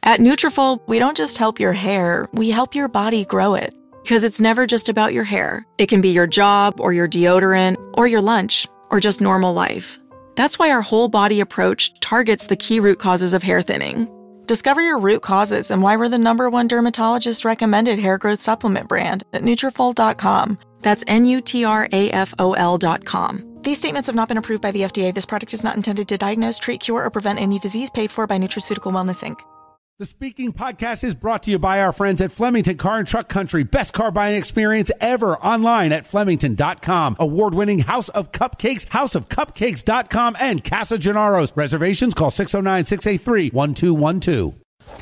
At Nutrafol, we don't just help your hair, we help your body grow it. Because it's never just about your hair. It can be your job, or your deodorant, or your lunch, or just normal life. That's why our whole body approach targets the key root causes of hair thinning. Discover your root causes and why we're the #1 dermatologist recommended hair growth supplement brand at Nutrafol.com. That's Nutrafol.com. These statements have not been approved by the FDA. This product is not intended to diagnose, treat, cure, or prevent any disease. Paid for by Nutraceutical Wellness, Inc. The Speaking Podcast is brought to you by our friends at Flemington Car and Truck Country. Best car buying experience ever online at Flemington.com. Award-winning House of Cupcakes, houseofcupcakes.com, and Casa Gennaro's. Reservations, call 609-683-1212.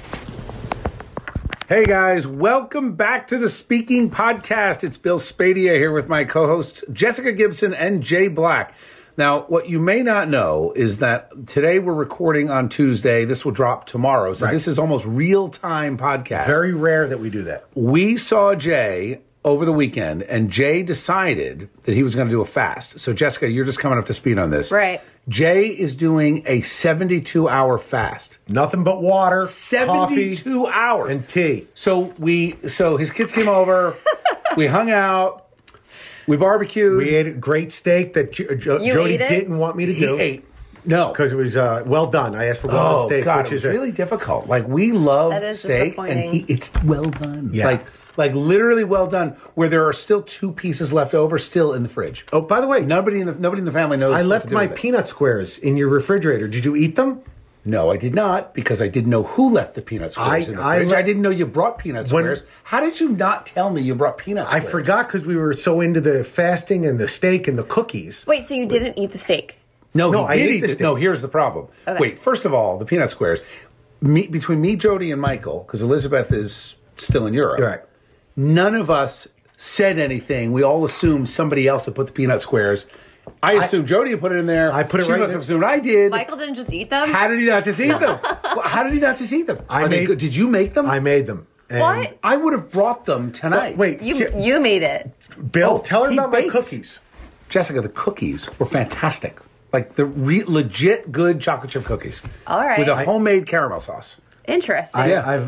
Hey guys, welcome back to the Speaking Podcast. It's Bill Spadia here with my co-hosts Jessica Gibson and Jay Black. Now, what you may not know is that today we're recording on Tuesday. This will drop tomorrow. So This is almost real-time podcast. Very rare that we do that. We saw Jay over the weekend, and Jay decided that he was going to do a fast. So, Jessica, you're just coming up to speed on this. Right. Jay is doing a 72-hour fast. Nothing but water, 72 coffee, hours. and tea. So his kids came over. We hung out. We barbecued. We ate a great steak that Jody didn't want me to do. He ate. No. Because it was well done. I asked for well done steak, God, which is is really difficult. Like, we love That is steak, and disappointing. it's well done. Yeah. Like literally well done, where there are still 2 pieces left over still in the fridge. Oh, by the way, Nobody in the family knows. I what left to do my with it. peanut squares in your refrigerator. Did you eat them? No, I did not, because I didn't know who left the peanut squares in the fridge. I didn't know you brought peanut squares. How did you not tell me you brought peanut squares? I forgot because we were so into the fasting and the steak and the cookies. Wait, so you didn't eat the steak? No, I he did ate eat the it. steak. No, here's the problem. Okay. Wait, first of all, the peanut squares. Between me, Jody, and Michael, because Elizabeth is still in Europe, Right. none of us said anything. We all assumed somebody else had put the peanut squares. I assumed Jody had put it in there. I put it she right must in have assumed I did. Michael didn't just eat them? How did he not just eat them? Well, how did he not just eat them? Are they good? Did you make them? I made them. And What? I would have brought them tonight. Wait, You made it. Bill, tell her he about bakes. my cookies. Jessica, the cookies were fantastic. Like the legit good chocolate chip cookies. All right. With a homemade caramel sauce. Interesting.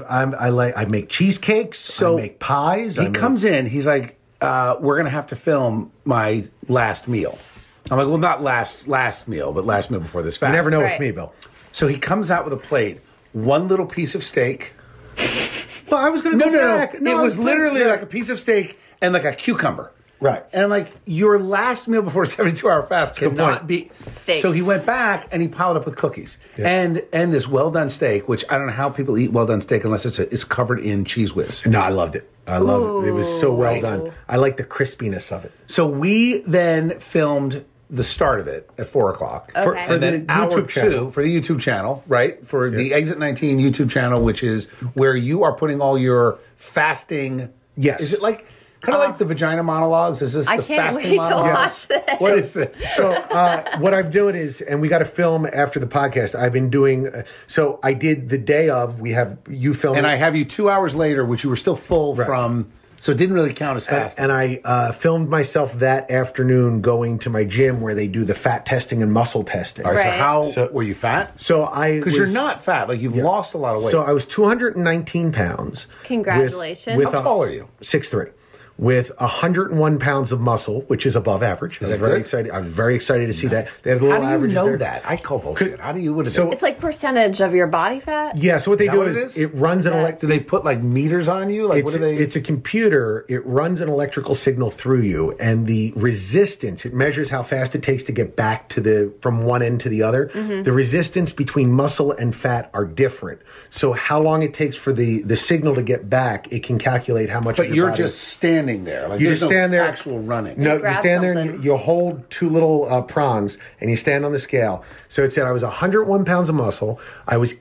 I make cheesecakes. I make pies. He comes in. He's like, "We're gonna have to film my last meal." I'm like, "Well, not last meal, but last meal before this fast." You never know Right. with me, Bill. So he comes out with a plate, one little piece of steak. Well, I was going to go back. No, it was literally like a piece of steak and like a cucumber. Right. And I'm like, your last meal before a 72-hour fast Good cannot point. be. Steak. So he went back and he piled up with cookies and this well-done steak, which I don't know how people eat well-done steak unless it's covered in Cheese Whiz. No, I loved it. I loved it. It was so well Right. done. I like the crispiness of it. So we then filmed the start of it at 4 o'clock. Okay. For then the hour YouTube channel. 2, for the YouTube channel, right? For the Exit 19 YouTube channel, which is where you are putting all your fasting. Yes. Is it like kind of like the vagina monologues? Is this I the can't fasting wait to monologue? watch this. What is this? So what I'm doing is, and we got to film after the podcast. I've been doing. So I did the day of. We have you filming, And I have you 2 hours later, which you were still full from, so it didn't really count as fasting. and I filmed myself that afternoon going to my gym where they do the fat testing and muscle testing. All right, Right. so were you fat? So I Because you're not fat. Like, you've lost a lot of weight. So I was 219 pounds. Congratulations. How tall are you? 6'3", with 101 pounds of muscle, which is above average. Is I was that very good? excited. I was very excited to see that. They have little How do you averages know there. that? I call bullshit. How do you? What is So- it? It's like percentage of your body fat? Yeah, so what they Is that do what is it is? it runs an Do they put like meters on you? Like, what do they? It's a computer. It runs an electrical signal through you, and the resistance, it measures how fast it takes to get back to from one end to the other. Mm-hmm. The resistance between muscle and fat are different. So how long it takes for the signal to get back, it can calculate how much But of your you're body. just standing there. Like, You there's just no stand there. actual running. No, you grab stand there and something. you hold 2 little prongs and you stand on the scale. So it said I was 101 pounds of muscle. I was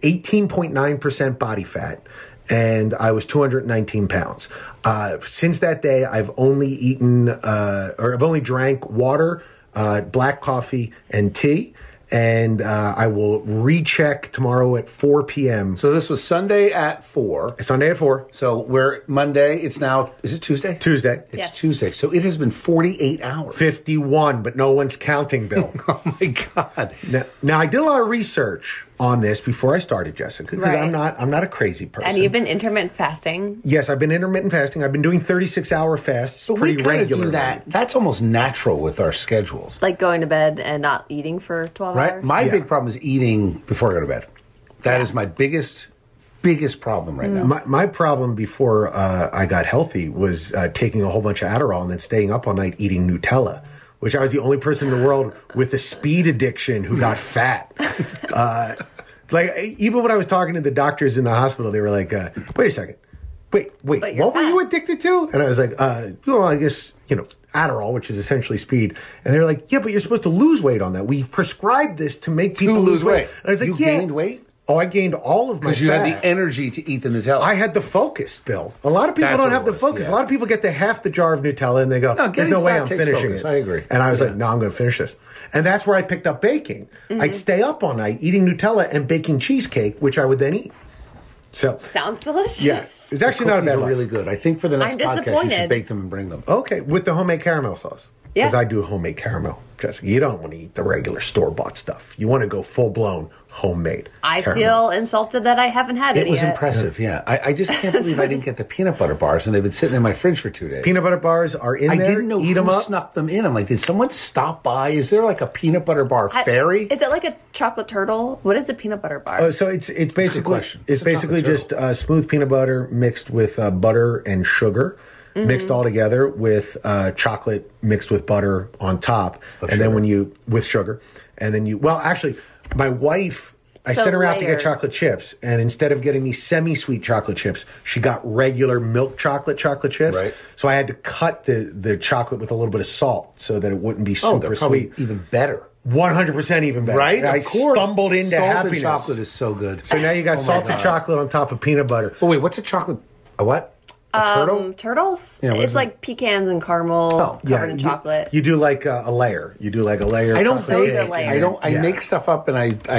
18.9% body fat. And I was 219 pounds. Since that day, I've only eaten, or I've only drank water, black coffee, and tea. And I will recheck tomorrow at 4 p.m. So this was Sunday at 4. Sunday at 4. So we're Monday. It's now. Is it Tuesday? Tuesday. It's Yes. Tuesday. So it has been 48 hours. 51, but no one's counting, Bill. Oh my God. Now, I did a lot of research on this before I started, Jessica, because Right. I'm not a crazy person. And you've been intermittent fasting. Yes, I've been intermittent fasting. I've been doing 36-hour fasts But pretty we kind of regularly. do that. That's almost natural with our schedules, Like going to bed and not eating for 12 right? hours. My Yeah. big problem is eating before I go to bed. That is my biggest problem right now. My problem before I got healthy was taking a whole bunch of Adderall and then staying up all night eating Nutella, which I was the only person in the world with a speed addiction who got fat. Like, even when I was talking to the doctors in the hospital, they were like, wait a second. Wait, But you're what were fat. you addicted to? And I was like, well, I guess, Adderall, which is essentially speed. And they're like, yeah, but you're supposed to lose weight on that. We've prescribed this to make people lose weight. And I was like, You yeah. gained weight? Oh, I gained all of my fat. Because you had the energy to eat the Nutella. I had the focus, Bill. A lot of people That's don't what have it the was, focus. yeah. A lot of people get to half the jar of Nutella and they go, No, there's getting no way fat I'm takes finishing focus. it. I agree. And I was Yeah. like, no, I'm going to finish this. And that's where I picked up baking. I'd stay up all night eating Nutella and baking cheesecake, which I would then eat. So, Sounds delicious. yeah, it's actually not a Cookies bad are life. really good. I think for the next I'm podcast, you disappointed. should bake them and bring them. Okay, with the homemade caramel sauce. Yeah. Because I do homemade caramel, Jessica. You don't want to eat the regular store-bought stuff. You want to go full-blown homemade I caramel. feel insulted that I haven't had it It was yet. impressive, yeah. I just can't believe I didn't get the peanut butter bars, and they've been sitting in my fridge for 2 days. Peanut butter bars are in I there. didn't know Eat who them up. snuck them in. I'm like, did someone stop by? Is there like a peanut butter bar fairy? Is it like a chocolate turtle? What is a peanut butter bar? So it's basically question. it's It's a basically chocolate just smooth peanut butter mixed with butter and sugar, mixed all together with chocolate mixed with butter on top, and then when you with sugar, and then actually, my wife. I So sent her out to get layered. chocolate chips, and instead of getting me semi-sweet chocolate chips, she got regular milk chocolate chips. Right. So I had to cut the chocolate with a little bit of salt so that it wouldn't be oh, they're super probably sweet. even better. 100% even better. Right? I Of course. stumbled into Salted happiness. chocolate is so good. So now you got Oh my salted God. chocolate on top of peanut butter. Oh, wait, what's a chocolate? A what? A turtle? Turtles? Yeah, what is It's it? like pecans and caramel covered in chocolate. You do like a layer. You do like a layer. I of don't chocolate bake. Those are cake. layers. I don't. I Yeah. make stuff up and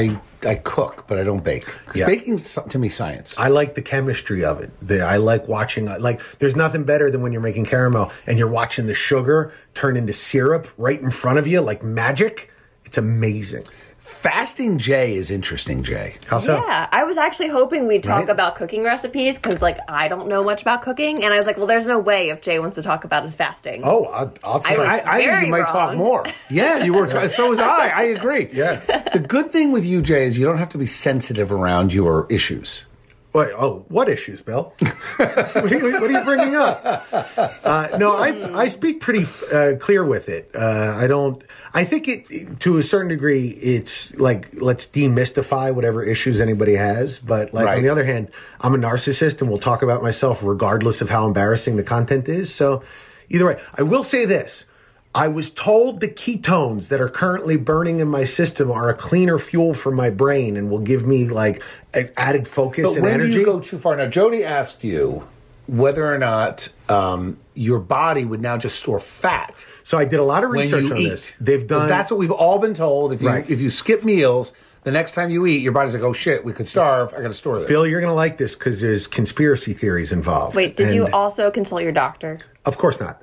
I cook, but I don't bake. Because Yeah. baking's to me science. I like the chemistry of it. I like watching. There's nothing better than when you're making caramel and you're watching the sugar turn into syrup right in front of you, like magic. It's amazing. Fasting Jay is interesting, Jay. How so? Yeah, I was actually hoping we'd talk Right? about cooking recipes because, I don't know much about cooking, and I was like, well, there's no way if Jay wants to talk about his fasting. Oh, I'll say. was- I think very you might talk wrong. more. Yeah, you were. So was I. I agree. Yeah. The good thing with you, Jay, is you don't have to be sensitive around your issues. Wait, what issues, Bill? what are you bringing up? No, I speak pretty clear with it. I think it to a certain degree, it's like, let's demystify whatever issues anybody has. But Right. on the other hand, I'm a narcissist and will talk about myself regardless of how embarrassing the content is. So either way, I will say this. I was told the ketones that are currently burning in my system are a cleaner fuel for my brain and will give me an added focus But and when energy. you go too far, now Jody asked you whether or not your body would now just store fat So I did a lot of when research you on eat. this. They've 'Cause done. that's what we've all been told. Right. If you skip meals, the next time you eat, your body's like, oh shit, we could starve. I got to store this. Bill, you're going to like this because there's conspiracy theories involved. Wait, did you And- also consult your doctor? Of course not.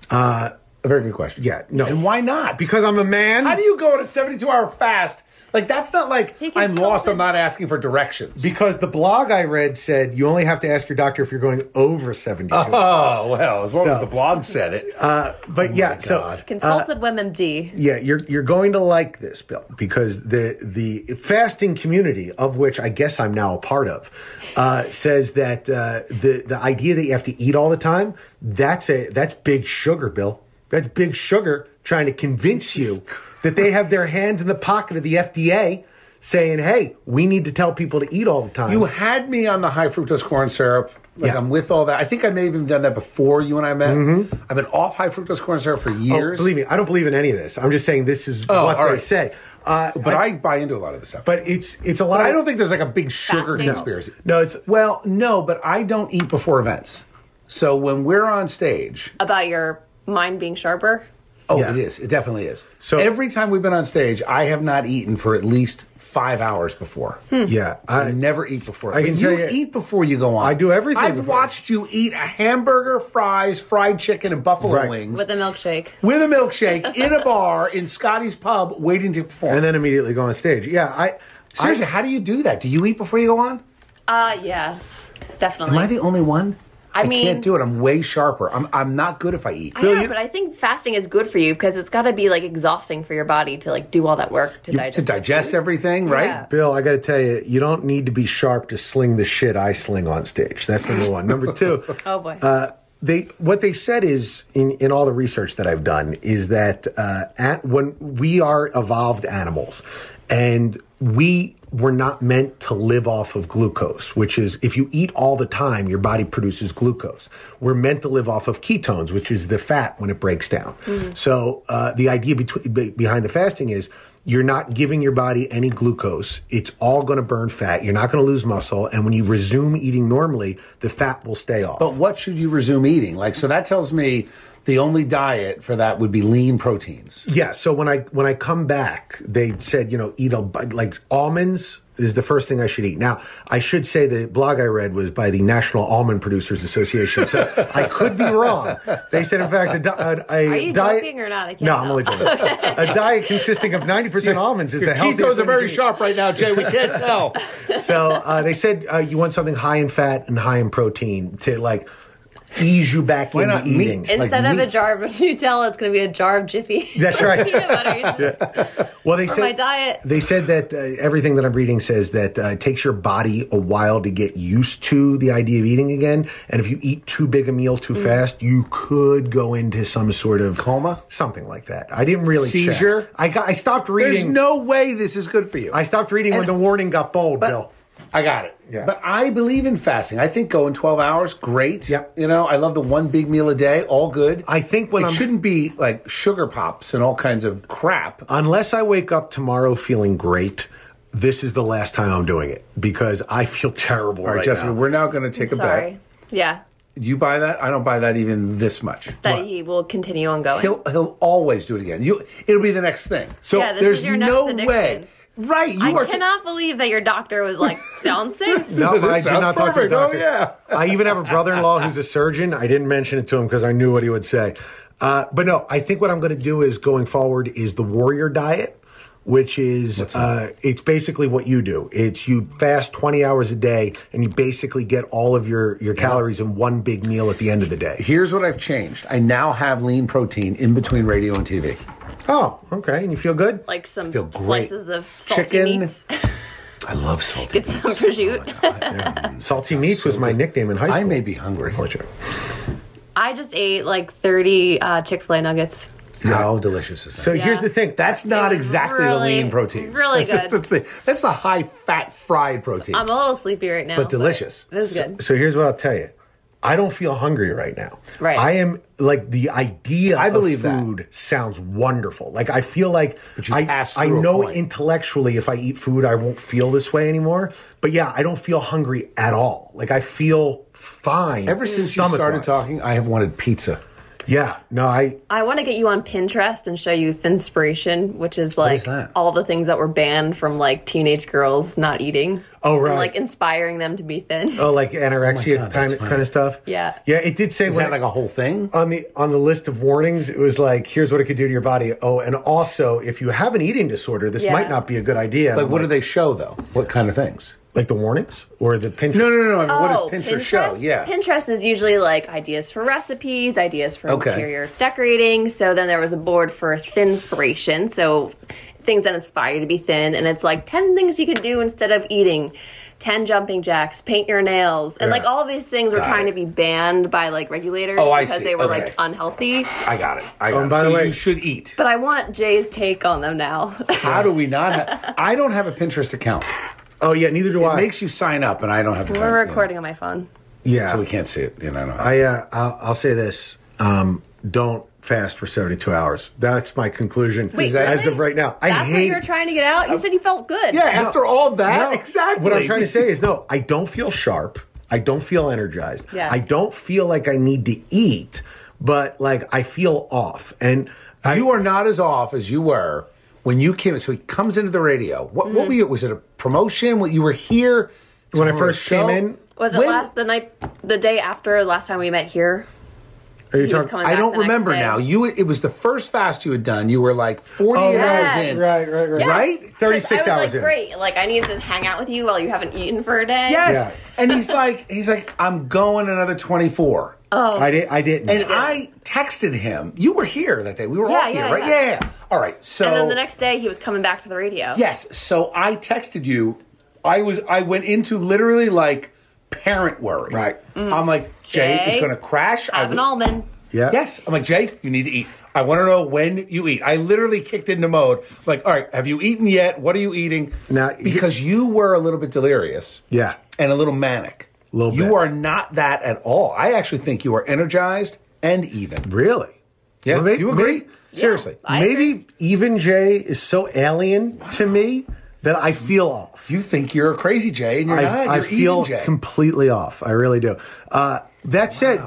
A very good question. Yeah, no. And why not? Because I'm a man. How do you go on a 72-hour fast? Like, that's not like, He I'm lost, consulted- I'm not asking for directions. Because the blog I read said you only have to ask your doctor if you're going over 72. Oh, well, as long as So- the blog said it. But yeah, so God. Consulted WebMD. yeah, you're going to like this, Bill, because the fasting community, of which I guess I'm now a part of, says that the idea that you have to eat all the time, that's big sugar, Bill. That's big sugar trying to convince you that they have their hands in the pocket of the FDA saying, hey, we need to tell people to eat all the time. You had me on the high fructose corn syrup. Like, Yeah. I'm with all that. I think I may have even done that before you and I met. I've been off high fructose corn syrup for Oh, years. believe me, I don't believe in any of this. I'm just saying this is Oh, what all they right. say. But I buy into a lot of this stuff. But it's a lot. But of, I don't think there's like a big sugar Fasting. conspiracy. No, it's Well, no, but I don't eat before events. So when we're on stage, About your mind being sharper? oh, Yeah. it is. It definitely is. So- every time we've been on stage, I have not eaten for at least 5 hours before. yeah. I never eat before. I But can you tell you- eat before you go on. I do everything I've before. watched you eat a hamburger, fries, fried chicken, and buffalo Right. wings With a milkshake. with a milkshake in a bar in Scotty's Pub, waiting to perform. and then immediately go on stage. Yeah, Seriously, how do you do that? Do you eat before you go on? Yeah, definitely. Am I the only one? I mean, can't do it. I'm way sharper. I'm not good if I eat. I know, but I think fasting is good for you because it's got to be like exhausting for your body to like do all that work to digest everything, right? Yeah. Bill, I got to tell you, you don't need to be sharp to sling the shit I sling on stage. That's number one. Number two. Oh boy. What they said is in all the research that I've done is that when we are evolved animals, and we were not meant to live off of glucose, which is if you eat all the time, your body produces glucose. We're meant to live off of ketones, which is the fat when it breaks down. So the idea behind the fasting is you're not giving your body any glucose. It's all going to burn fat. You're not going to lose muscle. And when you resume eating normally, the fat will stay off. But what should you resume eating? So that tells me the only diet for that would be lean proteins. Yeah. So when I come back, they said, eat like almonds is the first thing I should eat. Now, I should say the blog I read was by the National Almond Producers Association, so I could be wrong. They said, in fact, Are you diet... joking or not? I can't No, tell. I'm only joking. A diet consisting of 90% almonds is the healthiest Ketones are thing very you can eat. sharp right now, Jay. We can't tell. So they said you want something high in fat and high in protein to ease you back Why into not eating. meat? Instead of a meat. jar of Nutella, it's going to be a jar of Jiffy. That's right. Peanut butter. Well, they For said my diet. They said that everything that I'm reading says that it takes your body a while to get used to the idea of eating again, and if you eat too big a meal too fast, you could go into some sort of Coma? something like that. I didn't really Seizure? check. I stopped reading. There's no way this is good for you. I stopped reading when the warning got bold, Bill. I got it. Yeah. But I believe in fasting. I think going 12 hours, great. Yep. I love the one big meal a day, all good. I think when it I'm shouldn't be like sugar pops and all kinds of crap. unless I wake up tomorrow feeling great, this is the last time I'm doing it because I feel terrible All right, right Jessica, now. we're now going to take a Sorry. bet. Yeah. You buy that? I don't buy that even this much. That he will continue on going. He'll always do it again. It'll be the next thing. So Yeah, this there's is your next no addiction. way. Right, I cannot believe that your doctor was like, sounds safe. No, This I did sounds not talk to the perfect. Oh, doctor. yeah. I even have a brother-in-law who's a surgeon. I didn't mention it to him because I knew what he would say. But no, I think what I'm going to do is going forward is the warrior diet, which is it's basically what you do. It's you fast 20 hours a day and you basically get all of your calories in one big meal at the end of the day. Here's what I've changed. I now have lean protein in between radio and TV. Oh, okay. And you feel good? Like some Feel great. slices of salty Chicken. meats. I love salty Get some meats. prosciutto. Salty Meats was my nickname in high school. I may be hungry. Oh, sure. I just ate like 30 Chick-fil-A nuggets. How delicious is that? So here's the thing. That's not It was exactly the really, lean protein. really That's good. That's the high-fat fried protein. I'm a little sleepy right now. But delicious. It was good. So here's what I'll tell you. I don't feel hungry right now. Right. I am like the idea I believe of food sounds wonderful. Like I feel like But you I pass I through a know point. intellectually if I eat food I won't feel this way anymore. But yeah, I don't feel hungry at all. Like I feel fine. Ever since you started stomach-wise. talking, I have wanted pizza. Yeah. No, I want to get you on Pinterest and show you Thinspiration, which is like is that? all the things that were banned from like teenage girls not eating. Oh, right. And like inspiring them to be thin. oh like anorexia God, that's kind of stuff. Yeah. Yeah, it did say Is when that like a whole thing? on the list of warnings, it was like, here's what it could do to your body. Oh, and also, if you have an eating disorder, this Yeah. might not be a good idea. Like, what do they show, though? What kind of things? Like the warnings or the Pinterest? No. I mean, what Oh, does Pinterest show? Yeah. Pinterest is usually like ideas for recipes, ideas for Okay. interior decorating. So then there was a board for Thinspiration. So things that inspire you to be thin. And it's like 10 things you can do instead of eating. 10 jumping jacks, paint your nails. And Yeah. like all of these things were Got trying it. to be banned by like regulators Oh, I because see. they were Okay. like unhealthy. I got it. and by so the way- you should eat. But I want Jay's take on them now. How do we not have... I don't have a Pinterest account. Oh, yeah, neither do It I. makes you sign up, and I don't have a We're recording on my phone. yeah. So we can't see it. I'll say this. Don't fast for 72 hours. That's my conclusion Wait, as really? of right now. That's I what hate you were trying to get out? You said you felt good. Yeah, after all that, No, exactly. What I'm trying to say is no, I don't feel sharp. I don't feel energized. Yeah. I don't feel like I need to eat, but like I feel off. And You are not as off as you were when you came. So he comes into the radio. What were you? Was it a promotion? What you were here when I for a first came show? in, Was it When- the day after last time we met here? Are you he was talking- coming I back don't the next remember day. now. It was the first fast you had done. You were like 48 yes. hours in. Right. Yes. Right? 36 'Cause I was hours in. like, great. Like, I need to hang out with you while you haven't eaten for a day. Yes. Yeah. And he's like, I'm going another 24. Oh. I didn't. And I texted him. You were here that day. We were all Yeah, here, yeah, right? yeah. Yeah. All right. So And then the next day, he was coming back to the radio. yes. So I texted you. I went into literally like parent worry. Right. I'm like, Jay is going to crash. Have an almond. Yeah. Yes. I'm like, Jay, you need to eat. I want to know when you eat. I literally kicked into mode. Like, all right, have you eaten yet? What are you eating? Now, because you were a little bit delirious. Yeah. And a little manic. Little you bit. are not that at all. I actually think you are energized and even. Really? Yeah. Well, you agree? Seriously. I Maybe agree. even Jay is so alien to me that I feel off. You think you're a crazy Jay, and you're not. I You're feel even Jay. completely off. I really do. That said,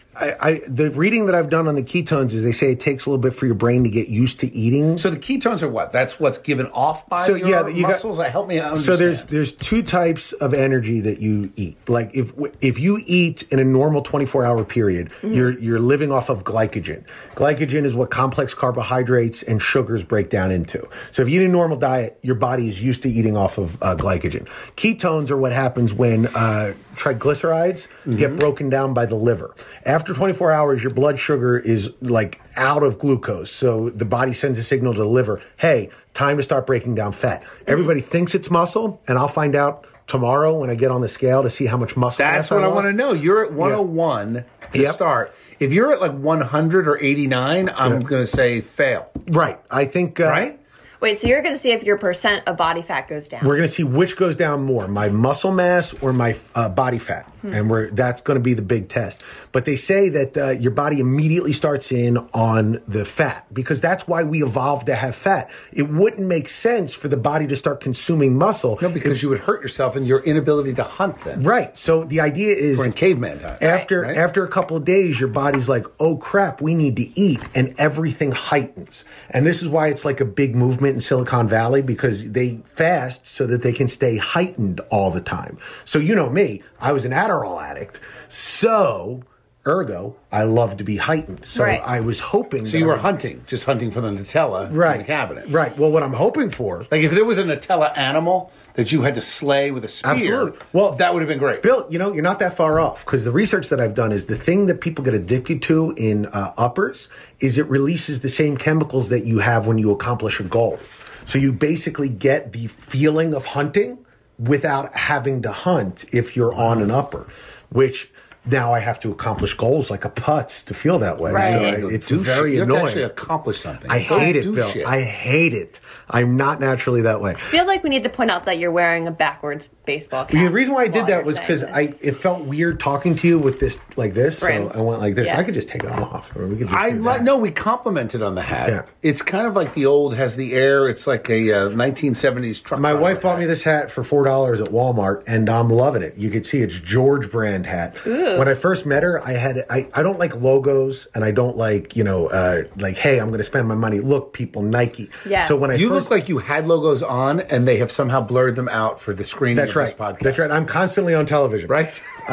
the reading that I've done on the ketones is they say it takes a little bit for your brain to get used to eating. So the ketones are what? That's what's given off by So, your yeah, you got- muscles? Help me understand. So there's two types of energy that you eat. Like if you eat in a normal 24-hour period, you're living off of glycogen. Glycogen is what complex carbohydrates and sugars break down into. So if you eat a normal diet, your body is used to eating off of glycogen. Ketones are what happens when triglycerides get broken down by the liver. After 24 hours, your blood sugar is like out of glucose. So the body sends a signal to the liver, hey, time to start breaking down fat. Everybody thinks it's muscle, and I'll find out tomorrow when I get on the scale to see how much muscle That's mass what I lost. want to know. You're at 101 to Yep. start. If you're at like 100 or 89, I'm going to say fail. Right. I think... Right? Wait, so you're going to see if your percent of body fat goes down. We're going to see which goes down more, my muscle mass or my body fat. And that's going to be the big test. But they say that your body immediately starts in on the fat because that's why we evolved to have fat. It wouldn't make sense for the body to start consuming muscle. No, because you would hurt yourself and your inability to hunt then. Right. So the idea is We're in caveman time. after Right? after a couple of days, your body's like, oh crap, we need to eat, and everything heightens. And this is why it's like a big movement in Silicon Valley because they fast so that they can stay heightened all the time. So you know me, I was an Adderall addict, so ergo, I love to be heightened. So Right. I was hoping. So that you were I would- hunting, just hunting for the Nutella right in the cabinet. Right. Well, what I'm hoping for. Like if there was a Nutella animal that you had to slay with a spear, Absolutely. Well, that would have been great. Bill, you know, you're not that far off because the research that I've done is the thing that people get addicted to in uppers is it releases the same chemicals that you have when you accomplish a goal. So you basically get the feeling of hunting without having to hunt if you're on an upper, which now I have to accomplish goals like a putz to feel that way. Right. So You go it's do very shit. You have to annoying. actually accomplish something. I Go hate it, do Bill. shit. I hate it. I'm not naturally that way. I feel like we need to point out that you're wearing a backwards baseball cap. The reason why I did while that you're was saying because this. it felt weird talking to you with this like this. Right. So I went like this. Yeah. I could just take it off. Or we could just do that. No, we complimented on the hat. Yeah. It's kind of like the old has the air. It's like a 1970s truck. My driver wife bought me hat. this hat for $4 at Walmart, and I'm loving it. You could see it's George brand hat. When I first met her, I don't like logos, and I don't like like hey, I'm going to spend my money. Look, people, Nike. Yeah. So when I You first, look like you had logos on, and they have somehow blurred them out for the screening that's of right. this podcast. That's right. I'm constantly on television. Right?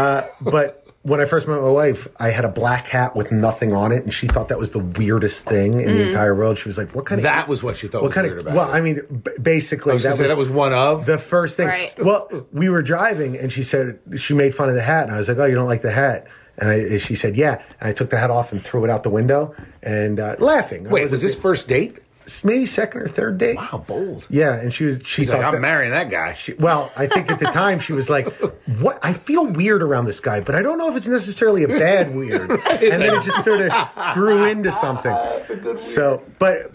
But when I first met my wife, I had a black hat with nothing on it, and she thought that was the weirdest thing in the entire world. She was like, "What kind of That was what she thought was weird about Well, it. I mean, basically, I was gonna say that was one of. the first thing. Right. Well, we were driving, and she said she made fun of the hat, and I was like, "Oh, you don't like the hat?" And she said, "Yeah." And I took the hat off and threw it out the window, and laughing. I Wait, wasn't- was this first date? maybe second or third date? Wow, bold. Yeah, and she She's thought like, I'm that- marrying that guy. well, I think at the time she was like, "What? I feel weird around this guy, but I don't know if it's necessarily a bad weird." And then it just sort of grew into something. That's a good weird. So, but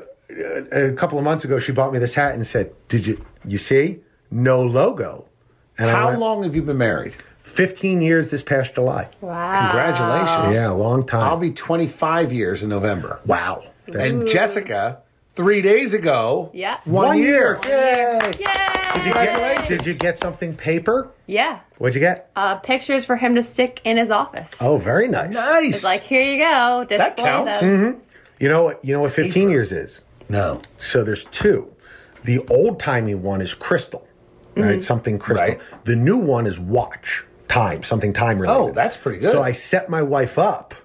a couple of months ago, she bought me this hat and said, "Did you see? No logo." And I How went, long have you been married? 15 years this past July. Wow. Congratulations. Yeah, a long time. I'll be 25 years in November. Wow. That's And Jessica, 3 days ago, Yeah. 1 year. Yay! Yay! Did you get something paper? Yeah. What'd you get? Pictures for him to stick in his office. Oh, very nice. Nice. It's like, here you go. Display That counts. them. You know what 15 years is? No. So there's two. The old-timey one is crystal, right? Something crystal. Right. The new one is watch, time, something time related. Oh, that's pretty good. So I set my wife up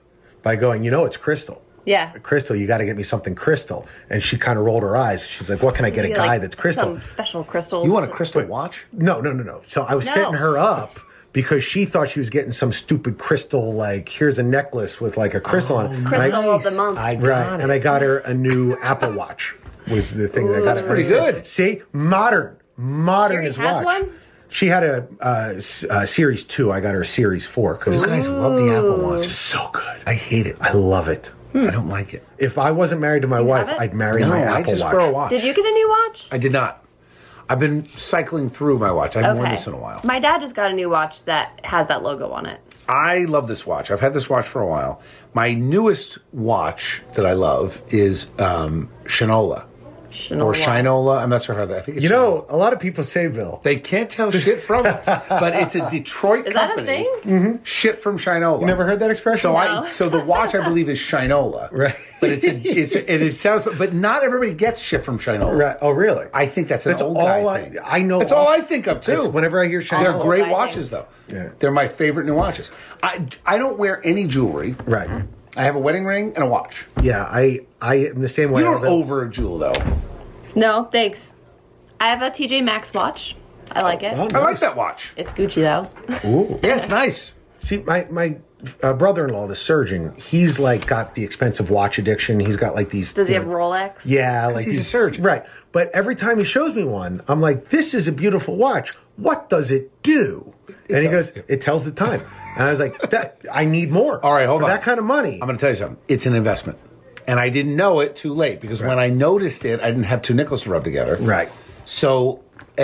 by going, it's crystal. Yeah. Crystal, you got to get me something crystal. And she kind of rolled her eyes. She's like, what can I get a guy Like that's crystal? Some special crystals. You want a crystal watch? No. So I was setting her up because she thought she was getting some stupid crystal, like, here's a necklace with like a crystal on it. Crystal of the month. And I got her a new Apple Watch was the thing that I got her. That's pretty good. See? Modern Siri as has watch. one? She had a Series 2. I got her a Series 4. You guys love the Apple Watch. So good. I hate it. I love it. I don't like it. If I wasn't married to my wife, have it? I'd marry No, my I Apple just Watch. wear a watch. Did you get a new watch? I did not. I've been cycling through my watch. I haven't worn this in a while. My dad just got a new watch that has that logo on it. I love this watch. I've had this watch for a while. My newest watch that I love is Shinola. Or Shinola. I'm not sure how that. I think it's Shinola. A lot of people say, Bill. They can't tell shit from it, but it's a Detroit Is that company. a thing? Mm-hmm. Shit from Shinola. You never heard that expression? So No. so the watch I believe is Shinola, Right. But and it sounds, but not everybody gets shit from Shinola. Right. Oh, really? I think that's an old all guy thing. I know. That's all I think of too. Whenever I hear Shinola. They're great guy watches, things. though. Yeah. They're my favorite new watches. I don't wear any jewelry. Right. I have a wedding ring and a watch. Yeah, I am the same way. You don't over a jewel though. No, thanks. I have a TJ Maxx watch. I like it. Oh, I like nice. that watch. It's Gucci though. Ooh. Yeah, it's nice. See, my brother-in-law, the surgeon, he's like got the expensive watch addiction. He's got like these. Does he have Rolex? Yeah, like he's a these- surgeon. right? But every time he shows me one, I'm like, "This is a beautiful watch. What does it do?" And he goes, "It tells the time." And I was like, "That I need more." All right, hold for on. that kind of money. I'm going to tell you something. It's an investment. And I didn't know it too late because when I noticed it, I didn't have two nickels to rub together. Right. So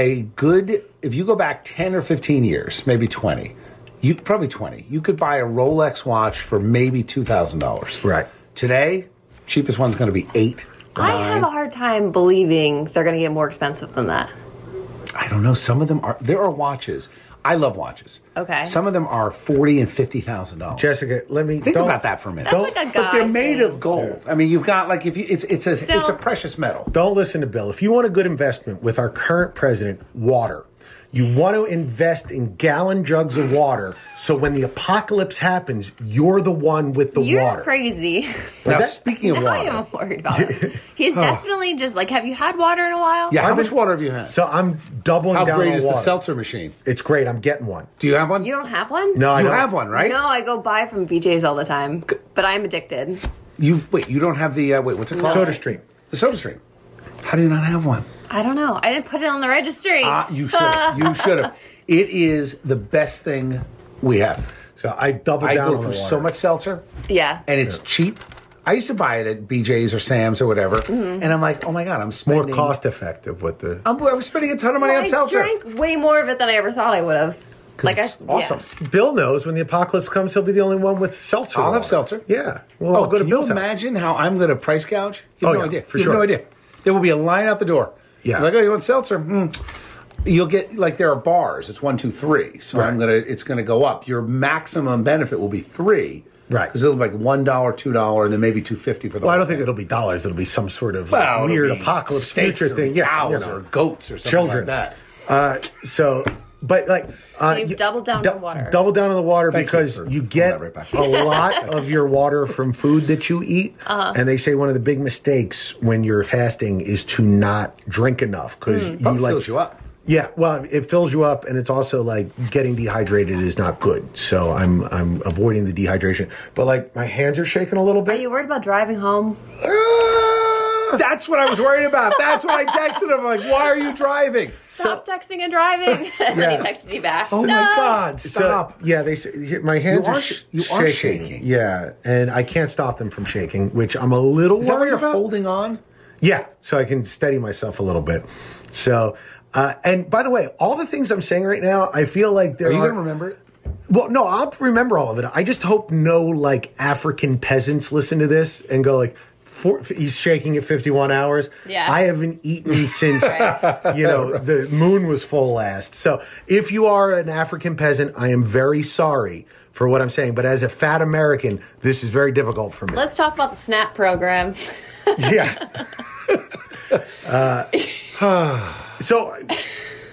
if you go back 10 or 15 years, maybe 20, probably 20, you could buy a Rolex watch for maybe $2,000. Right. Today, cheapest one's going to be $8,000. I have a hard time believing they're going to get more expensive than that. I don't know. Some of them are. There are watches. I love watches. Okay. Some of them are $40,000 and $50,000. Jessica, let me Think don't- about that for a minute. That's like a But they're guy made thing. of gold. I mean, you've got like it's a precious metal. Don't listen to Bill. If you want a good investment with our current president, water. You want to invest in gallon jugs of water so when the apocalypse happens, you're the one with the You're water. crazy. Now, that- speaking of Now water, I'm worried about it. He's definitely just like, have you had water in a while? yeah, how much water have you had? So I'm doubling How down great on is the water. seltzer machine? It's great. I'm getting one. Do you have one? You don't have one? No, I you don't. have one, right? No, I go buy from BJ's all the time, but I'm addicted. You don't have the what's it called? Soda Stream. The Soda Stream. How do you not have one? I don't know. I didn't put it on the registry. You should have. You should have. It is the best thing we have. So I doubled I down go on the for water. so much seltzer, Yeah. and it's cheap. I used to buy it at BJ's or Sam's or whatever, and I'm like, oh my god, I'm more spending cost effective with the. I was spending a ton of money on I seltzer. drank way more of it than I ever thought I would have. It's awesome. Bill knows when the apocalypse comes, he'll be the only one with seltzer. I'll have water. seltzer. Yeah. Well, I'll go to can you Bill's house. imagine how I'm going to price gouge? You have Oh, no yeah, idea. for You have sure. no idea. There will be a line out the door. Yeah. Like, oh, you want seltzer? You'll get like there are bars. It's 1, 2, 3. So Right. it's gonna go up. Your maximum benefit will be 3. Right. Because it'll be like $1, $2, and then maybe $2.50 for the. Well, I whole don't think thing. it'll be dollars. It'll be some sort of Well, weird it'll be apocalypse steaks future or thing. Yeah, cows or goats or something children. like that. But like, you've doubled down on water. Double down on the water Thank you because for you pulling get that right back. a lot of your water from food that you eat, and they say one of the big mistakes when you're fasting is to not drink enough because you Probably like fills you up. Yeah, well, it fills you up, and it's also like getting dehydrated is not good. So I'm avoiding the dehydration. But like my hands are shaking a little Are bit. you worried about driving home? That's what I was worried about. That's what I texted him. Like, why are you driving? Stop texting and driving. And then he texted me back. Oh no. my God! So, Stop. yeah, they say here, my hands You are, are sh- you are shaking. Yeah, and I can't stop them from shaking, which I'm a little Is that why worried you're about. holding on? Yeah, so I can steady myself a little bit. So, and by the way, all the things I'm saying right now, I feel like there Are you are. going to remember it? Well, no, I'll remember all of it. I just hope no like African peasants listen to this and go like, he's shaking at 51 hours. Yeah. I haven't eaten since the moon was full last. So if you are an African peasant, I am very sorry for what I'm saying. But as a fat American, this is very difficult for me. Let's talk about the SNAP program. Yeah. So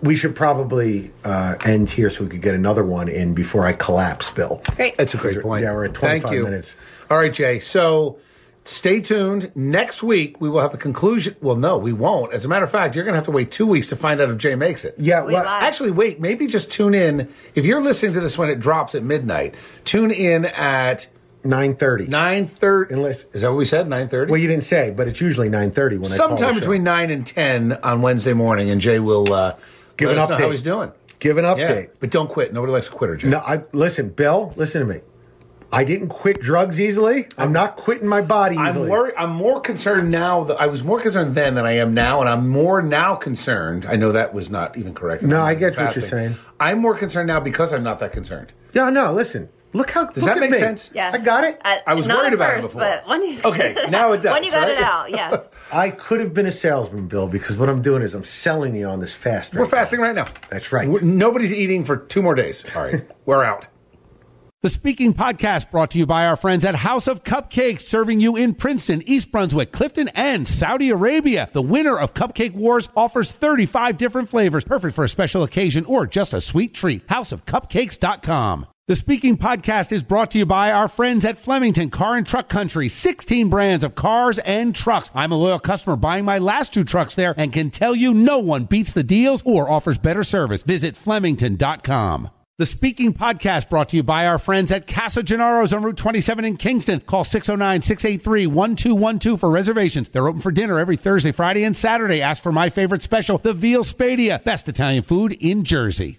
we should probably end here so we could get another one in before I collapse, Bill. Great. That's a great point. Yeah, we're at 25 minutes. All right, Jay. So stay tuned. Next week, we will have the conclusion. Well, no, we won't. As a matter of fact, you're going to have to wait 2 weeks to find out if Jay makes it. Yeah, We well, lied. Actually, wait. Maybe just tune in. If you're listening to this when it drops at midnight, tune in at 9:30. 9:30. Unless- Is that what we said? 9:30? Well, you didn't say, but it's usually 9:30 when I call Sometime the show. between 9 and 10 on Wednesday morning, and Jay will Give let an us know update. how he's doing. Give an Yeah, update. but don't quit. Nobody likes a quitter, Jay. No, listen, Bill, listen to me. I didn't quit drugs easily. I'm not quitting my body easily. I'm worried. I'm more concerned now. I was more concerned then than I am now, and I'm more now concerned. I know that was not even correct. No, I get what you're Fasting. saying. I'm more concerned now because I'm not that concerned. Yeah, no, listen. Look how. Does that make sense? Yes. I got it. I was Not worried at about it first, before. but when you Okay, now it does, when you got right? it out, yes. I could have been a salesman, Bill, because what I'm doing is I'm selling you on this fast. We're fasting right now. That's right. Nobody's eating for 2 more days. All right, we're out. The Speaking Podcast brought to you by our friends at House of Cupcakes, serving you in Princeton, East Brunswick, Clifton, and Saudi Arabia. The winner of Cupcake Wars offers 35 different flavors, perfect for a special occasion or just a sweet treat. HouseofCupcakes.com. The Speaking Podcast is brought to you by our friends at Flemington Car and Truck Country, 16 brands of cars and trucks. I'm a loyal customer buying my last 2 trucks there and can tell you no one beats the deals or offers better service. Visit Flemington.com. The Speaking Podcast brought to you by our friends at Casa Gennaro's on Route 27 in Kingston. Call 609-683-1212 for reservations. They're open for dinner every Thursday, Friday, and Saturday. Ask for my favorite special, the Veal Spadia, best Italian food in Jersey.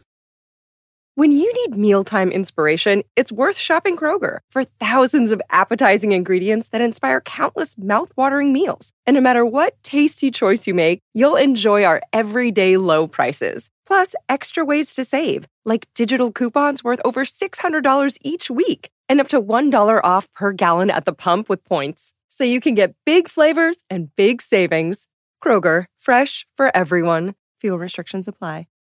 When you need mealtime inspiration, it's worth shopping Kroger for thousands of appetizing ingredients that inspire countless mouthwatering meals. And no matter what tasty choice you make, you'll enjoy our everyday low prices. Plus, extra ways to save, like digital coupons worth over $600 each week and up to $1 off per gallon at the pump with points. So you can get big flavors and big savings. Kroger, fresh for everyone. Fuel restrictions apply.